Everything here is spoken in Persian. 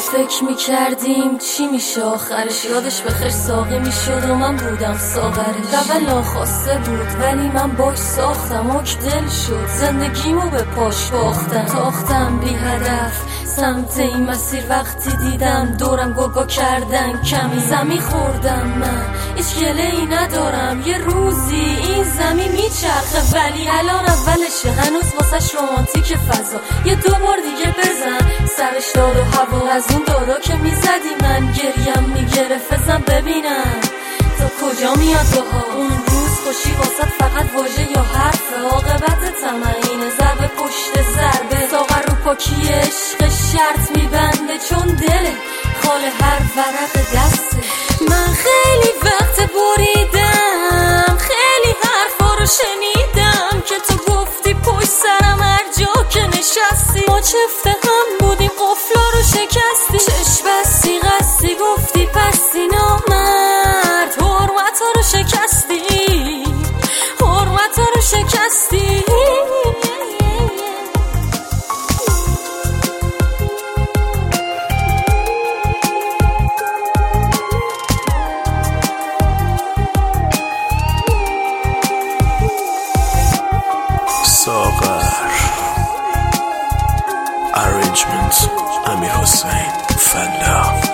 فکر میکردیم چی میشه آخرش، یادش بخیر ساقی میشد و من بودم ساغرش. قبل خواسته بود ولی من باش ساختم، اک دل شد زندگیمو به پاش باختم. تاختم بی هدف سمت این مسیر، وقتی دیدم دورم گوگو کردن کمی زمین خوردم. من هیچ گله‌ای ندارم، یه روزی این زمین میچرخه ولی الان اولشه، هنوز واسش رومانتیک فضا. یه دو بار دیگه بزن سرش داد و هوا، از اون دادا که میزدی من گریم میگرفت. بزن ببینم تا کجا میاد دعا. اون روز خوشی واسط فقط واژه یا حرفه، عاقبت طمعینه ضربه پشت ضربه. ساغر رو پاکی عشق شرط میبنده چون دله خال هر ورق دسته. من خیلی وقت بریدم، خیلی حرفا رو شنیدم که تو گفتی پشت سرم هر جا که نشستی. ما چفته هم بودیم قفلا رو شکستی، چشم بستی قصدی گفتی پستی نامرد. حرمت ها رو شکستی، حرمت ها رو شکستی. ساغر Arrangement امیر حسین فلا.